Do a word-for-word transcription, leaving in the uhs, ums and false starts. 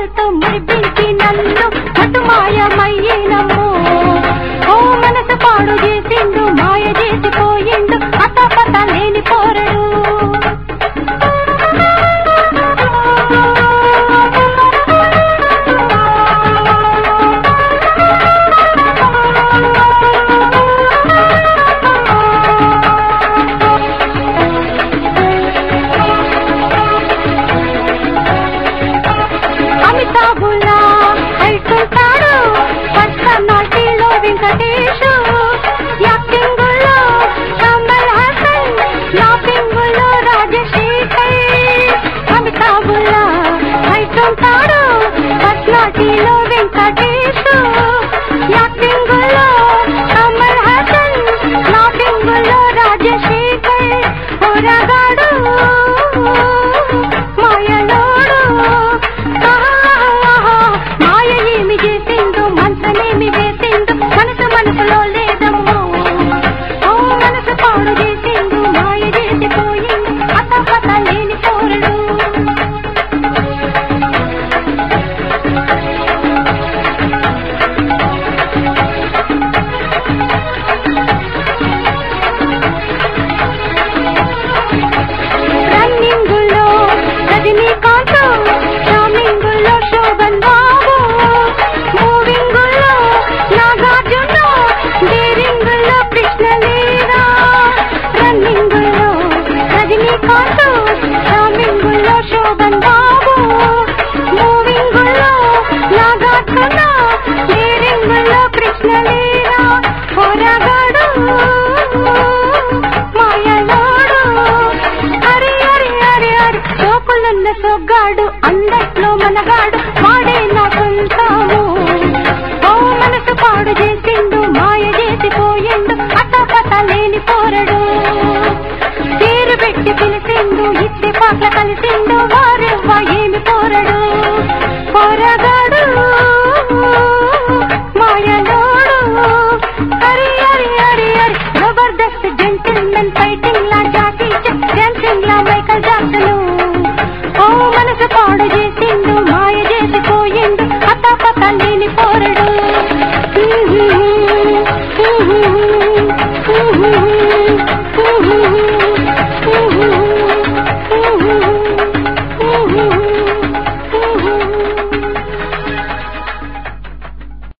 మాటలతో మురిపించి నన్ను అటు మాయమయ్యినము. ఓ మనసు పాడు చేసిండు, మాయ చేసిపోయిండు, అతపత లేని పోరడు. అమితాబులా అయితుంటాడు పర్సనాలిటీలో వెంకటేషు, యాక్టింగులో కమల్ హాసన్, లాఫింగులో రాజశేఖర్. అమితాబులా అయితుంటాడు పర్సనాలిటీలో వెంకటేషు, యాక్టింగులో కమల్ హాసన్, లాఫింగులో రాజశేఖర్. పోరగాడు మాయలోడు, మాయ ఏమి చేసిండు, మనసునేమి వేసిండు, మనసు మనసులో లేదమ్మో. ఓ మనసు పాడు చేసిండు, మాయ చేసిపోయిండు, అతపత లేని పోరడు. రన్నింగులో రజనీకాంత్, షామింగులో శోభన్ బాబు, మూవింగులో నాగార్జున, డేరింగులో కృష్ణలీలా. రన్నింగులో రజనీకాంత్, షామింగులో శోభన్ బాబు, మూవింగులో నాగార్జున, డేరింగులో కృష్ణలీలా. పోరగాడు మాయలోడు, అరి అరి అరి అరి సోకులున్న సొగ్గాడు, అందట్లో మనగాడు, వాడే నా సొంతము. ఓ మనసు పాడు చేసిండు, మాయ చేసిపోయిండు, అతపత లేని పోరడు. పేరు పెట్టి పిలిచిండు, ఇత్తి పాటలు కలిసిండు, వారెవ్వ ఏమి పోరడు. పోరగా